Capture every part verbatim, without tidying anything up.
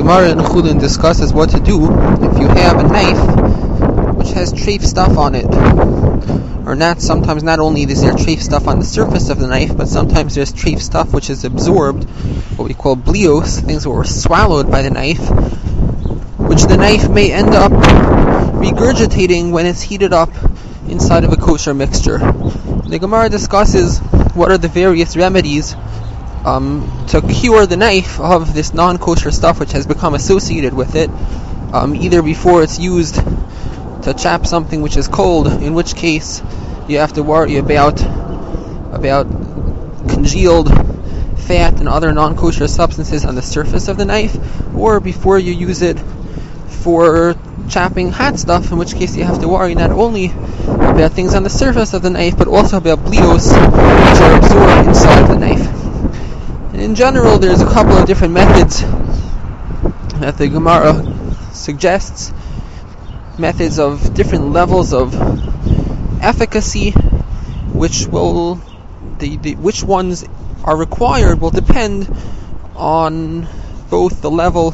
Gemara in Chulin discusses what to do if you have a knife which has treif stuff on it. Or not, sometimes not only is there treif stuff on the surface of the knife, but sometimes there's treif stuff which is absorbed, what we call blios, things that were swallowed by the knife, which the knife may end up regurgitating when it's heated up inside of a kosher mixture. The Gemara discusses what are the various remedies um, to cure the knife of this non-kosher stuff which has become associated with it, um, either before it's used to chop something which is cold, in which case you have to worry about about congealed fat and other non-kosher substances on the surface of the knife, or before you use it for chopping hot stuff, in which case you have to worry not only about things on the surface of the knife, but also about blios which are absorbed inside the knife. And in general, there's a couple of different methods that the Gemara suggests, methods of different levels of efficacy, which will the, the which ones are required will depend on both the level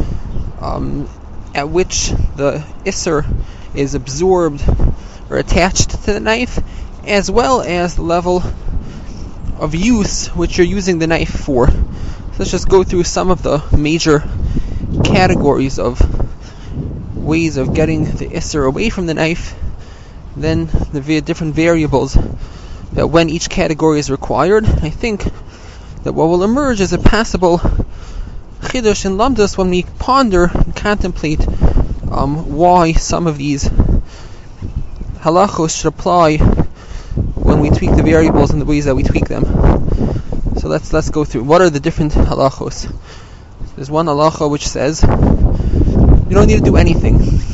um, at which the isser is absorbed or attached to the knife, as well as the level of use which you're using the knife for. So let's just go through some of the major categories of ways of getting the isser away from the knife, then the v- different variables that when each category is required. I think that what will emerge is a passable chidush in lamdus when we ponder and contemplate um, why some of these halachos should apply when we tweak the variables in the ways that we tweak them. So let's let's go through. What are the different halachos? There's one halacha which says you don't need to do anything.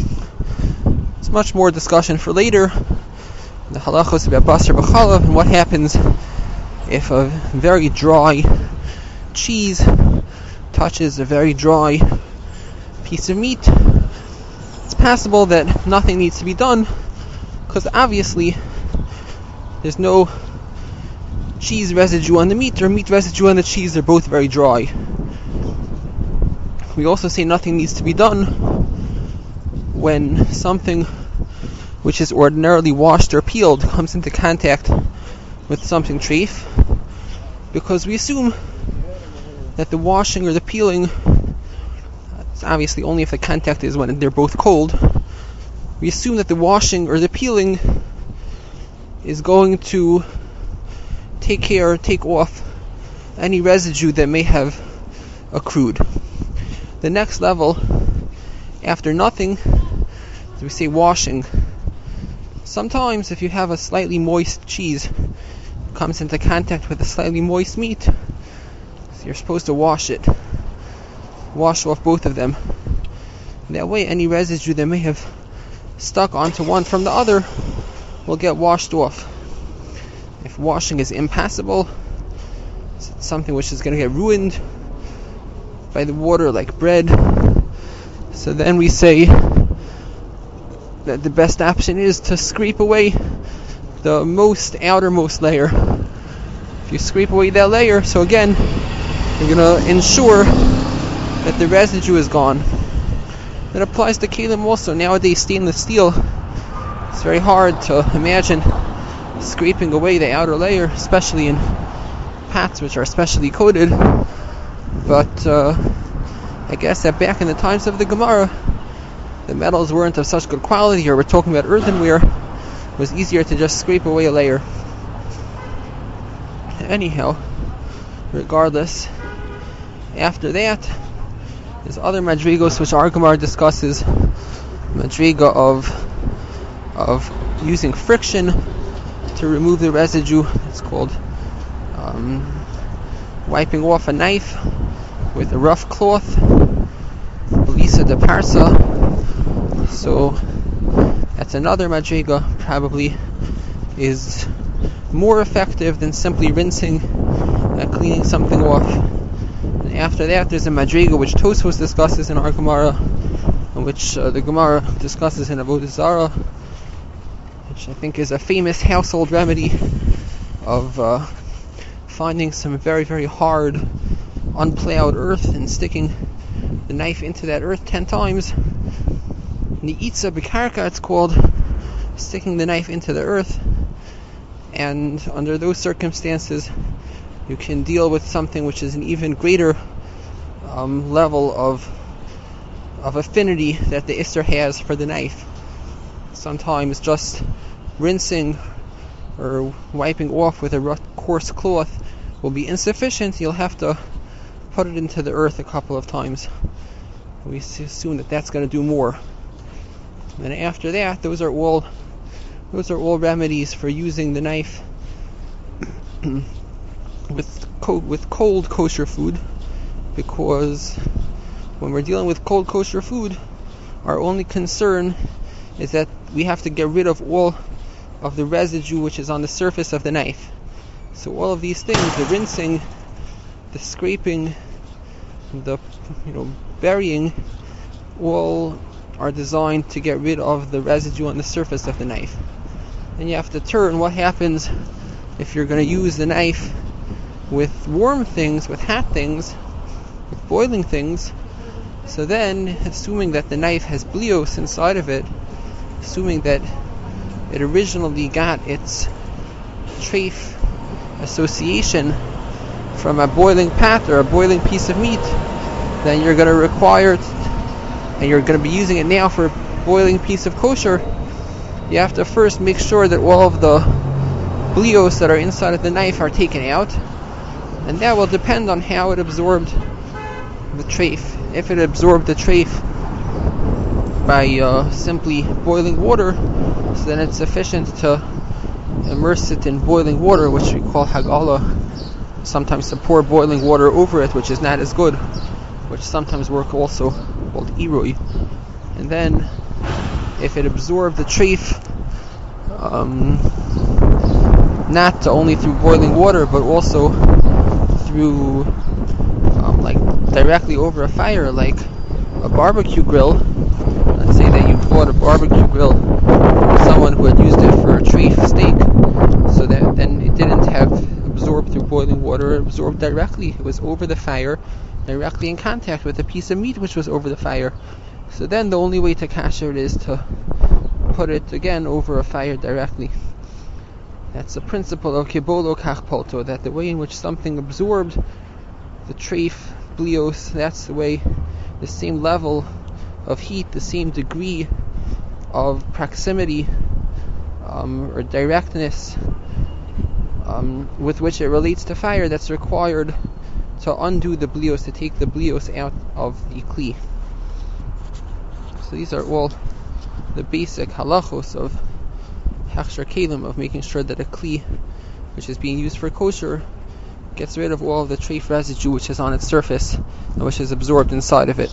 It's much more discussion for later. The halachos about basar b'chalav and what happens if a very dry cheese touches a very dry piece of meat. It's possible that nothing needs to be done because obviously there's no cheese residue on the meat or meat residue on the cheese. They're both very dry. We also say nothing needs to be done when something which is ordinarily washed or peeled comes into contact with something treif, because we assume that the washing or the peeling, it's obviously only if the contact is when they're both cold, we assume that the washing or the peeling is going to take care, take off any residue that may have accrued. The next level, after nothing, as we say washing. Sometimes if you have a slightly moist cheese, it comes into contact with a slightly moist meat, so you're supposed to wash it. Wash off both of them. That way any residue that may have stuck onto one from the other will get washed off. If washing is impossible, it's something which is going to get ruined by the water like bread, so then we say that the best option is to scrape away the most outermost layer. If you scrape away that layer, so again, you're going to ensure that the residue is gone. That applies to kalim also. Nowadays, stainless steel, it's very hard to imagine scraping away the outer layer, especially in pots which are specially coated. But uh, I guess that back in the times of the Gemara, the metals weren't of such good quality, or we're talking about earthenware, it was easier to just scrape away a layer. Anyhow, regardless, after that, there's other madrigos which our Gemara discusses. Madriga of of using friction to remove the residue. It's called um, wiping off a knife with a rough cloth, Lisa de Parsa. So that's another madriga, probably is more effective than simply rinsing and cleaning something off. And after that, there's a madriga which Tosfos discusses in our Gemara, and which uh, the Gemara discusses in Avodah Zarah, which I think is a famous household remedy of uh, finding some very, very hard, unplowed earth and sticking the knife into that earth ten times. Ni'itza b'karka, it's called, sticking the knife into the earth. And under those circumstances, you can deal with something which is an even greater um, level of of affinity that the Isser has for the knife. Sometimes just rinsing or wiping off with a rough, coarse cloth will be insufficient. You'll have to put it into the earth a couple of times. We assume that that's going to do more. And after that, those are all those are all remedies for using the knife with co- with cold kosher food, because when we're dealing with cold kosher food, our only concern is that we have to get rid of all of the residue which is on the surface of the knife. So all of these things, the rinsing, the scraping, the you know burying, all are designed to get rid of the residue on the surface of the knife. And you have to turn what happens if you're going to use the knife with warm things, with hot things, with boiling things. So then, assuming that the knife has blios inside of it, assuming that it originally got its treif association from a boiling pot or a boiling piece of meat, then you're going to require, and you're going to be using it now for a boiling piece of kosher, you have to first make sure that all of the blios that are inside of the knife are taken out, and that will depend on how it absorbed the treif. If it absorbed the treif by uh, simply boiling water, so then it's sufficient to immerse it in boiling water, which we call hagala. Sometimes to pour boiling water over it, which is not as good, which sometimes work also called irui. And then, if it absorbed the treif, um, not only through boiling water, but also through, um, like, directly over a fire, like a barbecue grill. Let's say that you bought a barbecue grill from someone who had used it for a treif steak, so that then it didn't have absorbed through boiling water, it absorbed directly. It was over the fire, directly in contact with a piece of meat which was over the fire. So then the only way to kasher it is to put it again over a fire directly. That's the principle of kibolo kach polto, that the way in which something absorbed the treif, blios, that's the way, the same level of heat, the same degree of proximity um, or directness um, with which it relates to fire, that's required to undo the blios, to take the blios out of the kli. So these are all the basic halachos of hechsher kelim, of making sure that a kli which is being used for kosher gets rid of all of the treif residue which is on its surface and which is absorbed inside of it.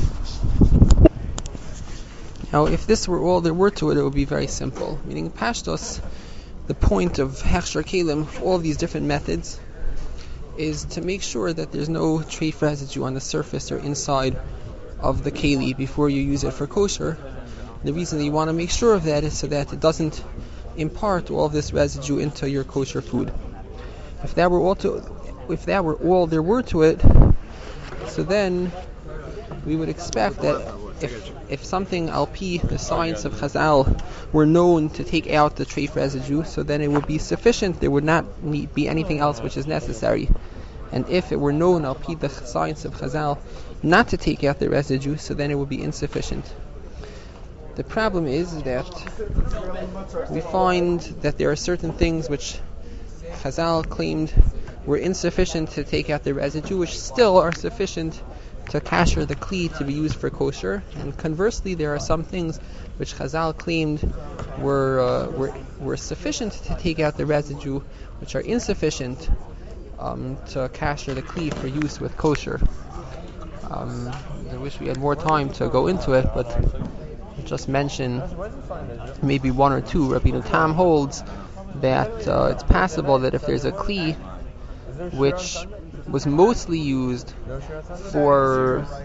Now, if this were all there were to it, it would be very simple. Meaning, pashtos, the point of hechsher kelim, all of these different methods, is to make sure that there's no treif residue on the surface or inside of the keli before you use it for kosher. The reason that you want to make sure of that is so that it doesn't impart all of this residue into your kosher food. If that were all to, if that were all there were to it, so then we would expect that if if something al pi, the science of Chazal, were known to take out the treif residue, so then it would be sufficient. There would not need, be anything else which is necessary. And if it were known al pi, the science of Chazal, not to take out the residue, so then it would be insufficient. The problem is that we find that there are certain things which Chazal claimed were insufficient to take out the residue, which still are sufficient to kasher the kli to be used for kosher. And conversely, there are some things which Chazal claimed were uh, were were sufficient to take out the residue, which are insufficient um, to kasher the kli for use with kosher. Um, I wish we had more time to go into it, but I'll just mention maybe one or two. Rabbeinu Tam holds that uh, it's possible that if there's a kli which was mostly used for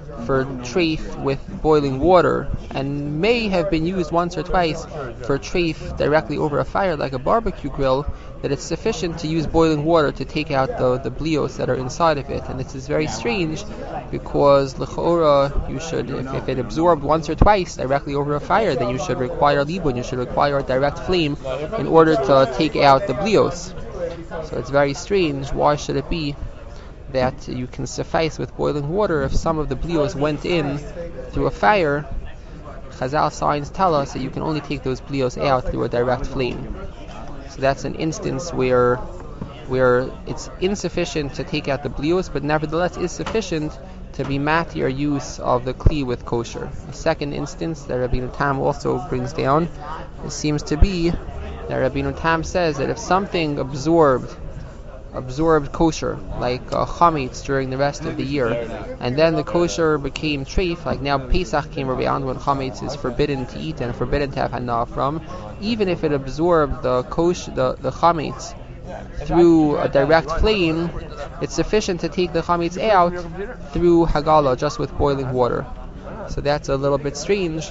for treif with boiling water, and may have been used once or twice for treif directly over a fire like a barbecue grill, that it's sufficient to use boiling water to take out the, the blios that are inside of it. And this is very strange, because l'chora, you should, if, if it absorbed once or twice directly over a fire, then you should require libun, you should require a direct flame in order to take out the blios. So it's very strange. Why should it be that you can suffice with boiling water if some of the blios went in through a fire? Chazal signs tell us that you can only take those blios out through a direct flame. So that's an instance where where it's insufficient to take out the blios, but nevertheless is sufficient to be matir use of the kli with kosher. The second instance that Rabbeinu Tam also brings down, it seems to be that Rabbeinu Tam says that if something absorbed absorbed kosher, like uh, chametz during the rest of the year, and then the kosher became treif, like now Pesach came around when chametz is forbidden to eat and forbidden to have hana from, even if it absorbed the kosher, the, the chametz through a direct flame, it's sufficient to take the chametz out through hagala, just with boiling water. So that's a little bit strange,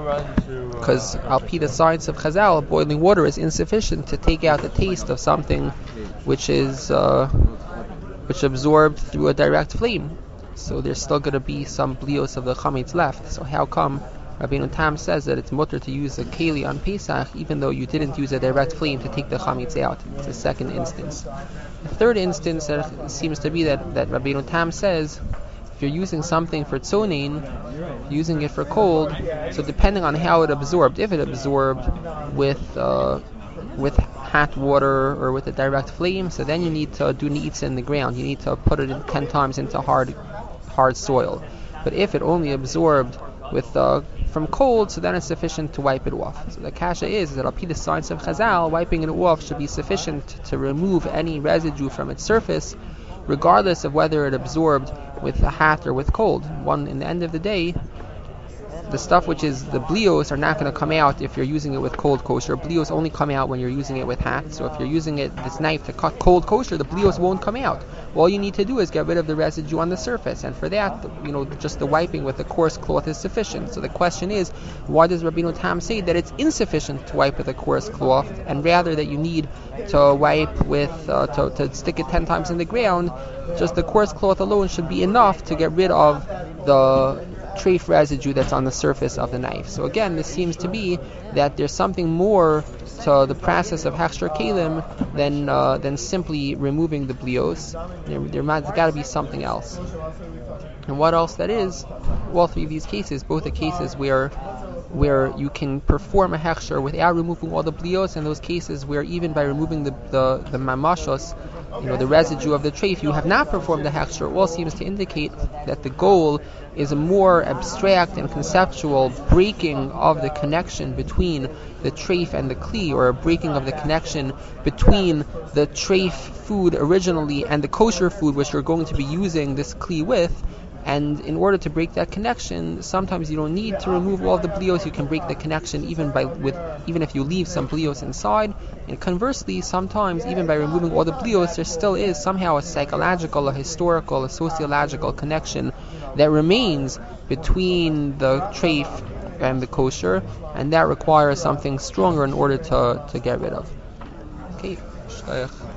because al pi the science of Chazal, boiling water is insufficient to take out the taste of something which is uh, which absorbed through a direct flame. So there's still going to be some blios of the chametz left. So how come Rabbeinu Tam says that it's mutter to use a keli on Pesach even though you didn't use a direct flame to take the chametz out? It's the second instance. The third instance that seems to be that, that Rabbeinu Tam says, if you're using something for tzonein, using it for cold, so depending on how it absorbed, if it absorbed with uh, with hot water or with a direct flame, so then you need to do neitz in the ground. You need to put it in ten times into hard hard soil. But if it only absorbed with uh, from cold, so then it's sufficient to wipe it off. So the kasha is that al pi the science of Chazal, wiping it off should be sufficient to remove any residue from its surface, regardless of whether it absorbed with a hot or with cold. One, in the end of the day, the stuff which is the blios are not going to come out if you're using it with cold kosher. Blios only come out when you're using it with hot. So if you're using it this knife to cut cold kosher, the blios won't come out. All you need to do is get rid of the residue on the surface, and for that, you know, just the wiping with a coarse cloth is sufficient. So the question is, why does Rabbeinu Tam say that it's insufficient to wipe with a coarse cloth, and rather that you need to wipe with uh, to, to stick it ten times in the ground? Just the coarse cloth alone should be enough to get rid of the treif residue that's on the surface of the knife. So again, this seems to be that there's something more to the process of hechsher kelim than uh, than simply removing the blios. There, there might, there's got to be something else. And what else that is? All three of these cases, both the cases where where you can perform a hechsher without removing all the blios, and those cases where even by removing the the, the mamashos, you know, the residue of the treif, you have not performed the hechsher, all seems to indicate that the goal is a more abstract and conceptual breaking of the connection between the treif and the kli, or a breaking of the connection between the treif food originally and the kosher food which you're going to be using this kli with. And in order to break that connection, sometimes you don't need to remove all the blios. You can break the connection even by with even if you leave some blios inside. And conversely, sometimes even by removing all the blios, there still is somehow a psychological, a historical, a sociological connection that remains between the treif and the kosher, and that requires something stronger in order to, to get rid of. Okay.